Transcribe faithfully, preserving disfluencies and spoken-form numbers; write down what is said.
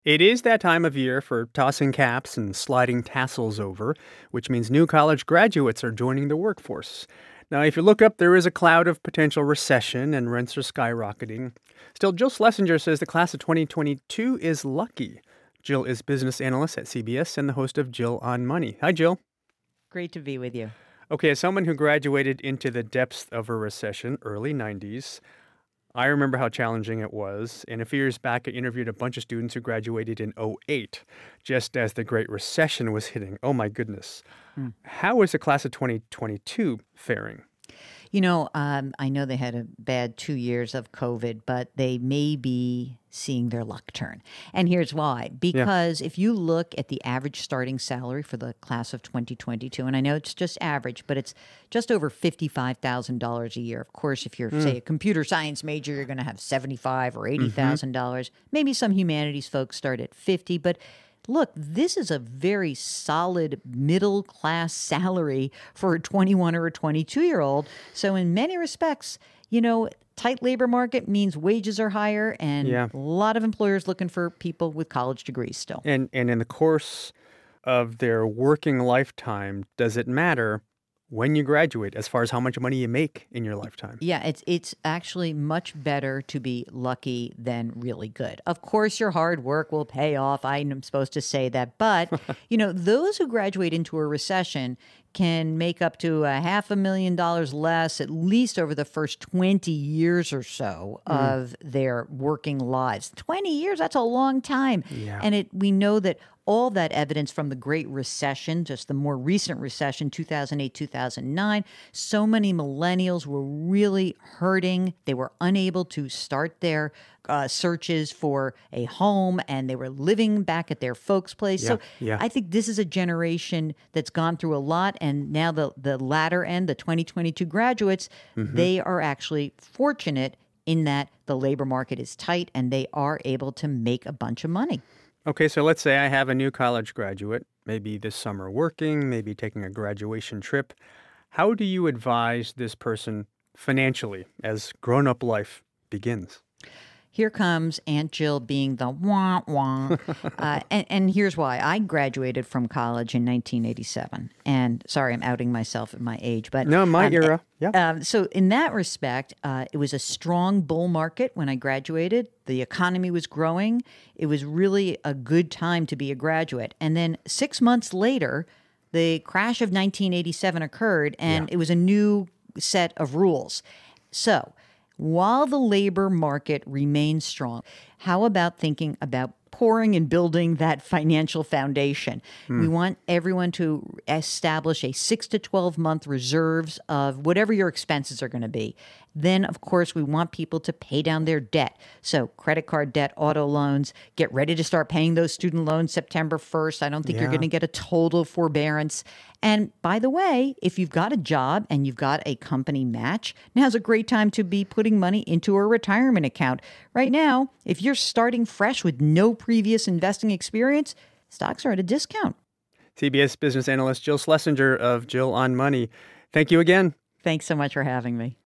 It is that time of year for tossing caps and sliding tassels over, which means new college graduates are joining the workforce. Now, if you look up, there is a cloud of potential recession and rents are skyrocketing. Still, Jill Schlesinger says the class of twenty twenty-two is lucky. Jill is business analyst at C B S and the host of Jill on Money. Hi, Jill. Great to be with you. Okay, as someone who graduated into the depths of a recession, early nineties, I remember how challenging it was. And a few years back, I interviewed a bunch of students who graduated in 'oh eight, just as the Great Recession was hitting. Oh, my goodness. Mm. How is the class of twenty twenty-two faring? You know, um, I know they had a bad two years of COVID, but they may be seeing their luck turn. And here's why. Because if you look at the average starting salary for the class of twenty twenty-two, and I know it's just average, but it's just over fifty-five thousand dollars a year. Of course, if you're, Mm. say, a computer science major, you're going to have seventy-five thousand dollars or eighty thousand dollars. Mm-hmm. Maybe some humanities folks start at fifty, but look, this is a very solid middle class salary for a twenty-one or a twenty-two year old. So, in many respects, you know, tight labor market means wages are higher and Yeah. a lot of employers looking for people with college degrees still. And, and in the course of their working lifetime, does it matter when you graduate as far as how much money you make in your lifetime? Yeah, it's it's actually much better to be lucky than really good. Of course, your hard work will pay off. I'm supposed to say that. But, you know, those who graduate into a recession can make up to a half a million dollars less, at least over the first twenty years or so Mm. of their working lives. twenty years, that's a long time. Yeah. And it we know that all that evidence from the Great Recession, just the more recent recession, two thousand eight, two thousand nine, so many millennials were really hurting. They were unable to start their uh, searches for a home, and they were living back at their folks' place. So Yeah, yeah. I think this is a generation that's gone through a lot, and now the the latter end, the twenty twenty-two graduates, Mm-hmm. they are actually fortunate in that the labor market is tight and they are able to make a bunch of money. Okay, so let's say I have a new college graduate, maybe this summer working, maybe taking a graduation trip. How do you advise this person financially as grown-up life begins? Here comes Aunt Jill being the wah wah. uh, and, and here's why. I graduated from college in nineteen eighty-seven. And sorry, I'm outing myself at my age. But No, my um, era. Yeah. Um, so in that respect, uh, it was a strong bull market when I graduated. The economy was growing. It was really a good time to be a graduate. And then six months later, the crash of nineteen eighty-seven occurred, and Yeah. it was a new set of rules. So while the labor market remains strong, how about thinking about pouring and building that financial foundation? We want everyone to establish a six to twelve month reserves of whatever your expenses are going to be. Then, of course, we want people to pay down their debt. So credit card debt, auto loans, get ready to start paying those student loans September first. I don't think you're Yeah. going to get a total forbearance. And by the way, if you've got a job and you've got a company match, now's a great time to be putting money into a retirement account. Right now, if you're starting fresh with no previous investing experience, stocks are at a discount. C B S business analyst Jill Schlesinger of Jill on Money. Thank you again. Thanks so much for having me.